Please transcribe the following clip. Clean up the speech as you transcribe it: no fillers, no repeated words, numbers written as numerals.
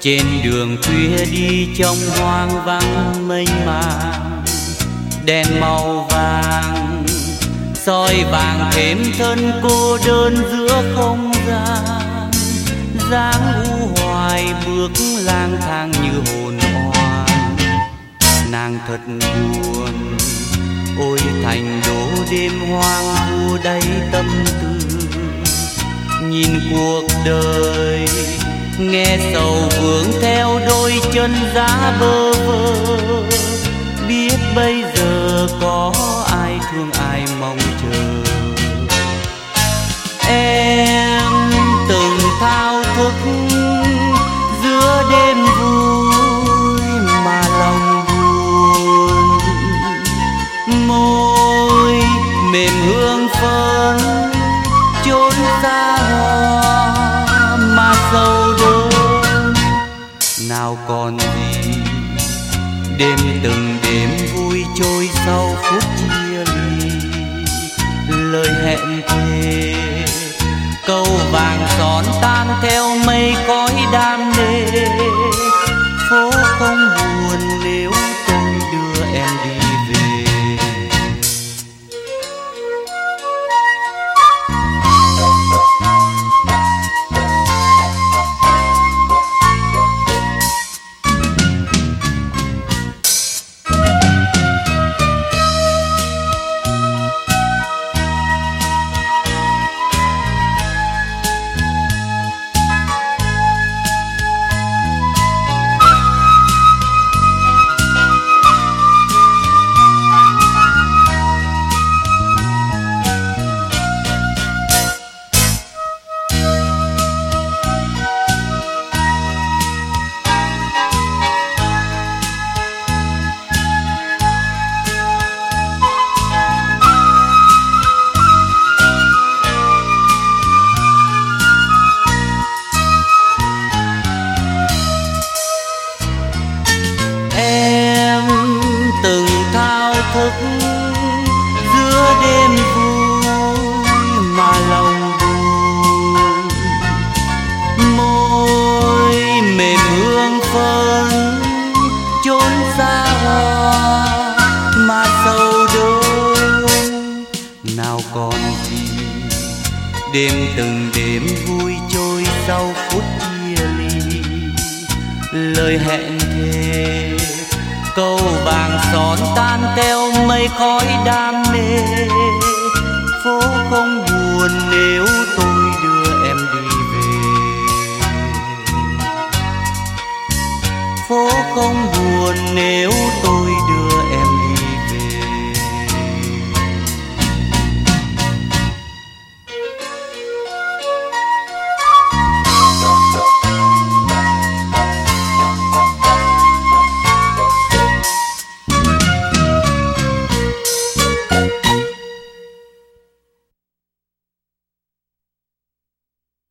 Trên đường khuya đi trong hoang vắng mênh mang, đèn màu vàng soi vàng thêm thân cô đơn giữa không gian. Dáng u hoài bước lang thang như hồn oan, nàng thật buồn. Ôi thành đô đêm hoang vu đầy tâm tư, nhìn cuộc đời nghe sầu vướng theo đôi chân giá bơ vơ. Biết bây giờ có ai thương ai mong chờ. Em từng thao thức giữa đêm vui mà lòng buồn, môi mềm hương phấn chốn xa hoa mà sầu đớn. Nào còn gì đêm từng đêm vui trôi sau phút chia ly. Lời hẹn thề câu vàng son tan theo mây khói đam mê. Phố không buồn nếu tôi đưa em đi về. Từng thao thức giữa đêm vui mà lòng buồn, môi mềm hương phấn chốn xa hoa mà sầu đớn. Nào còn gì đêm từng đêm vui trôi sau phút chia ly. Lời hẹn thề câu vàng son tan theo mây khói đam mê. Phố không buồn nếu tôi đưa em đi về. Phố không buồn nếu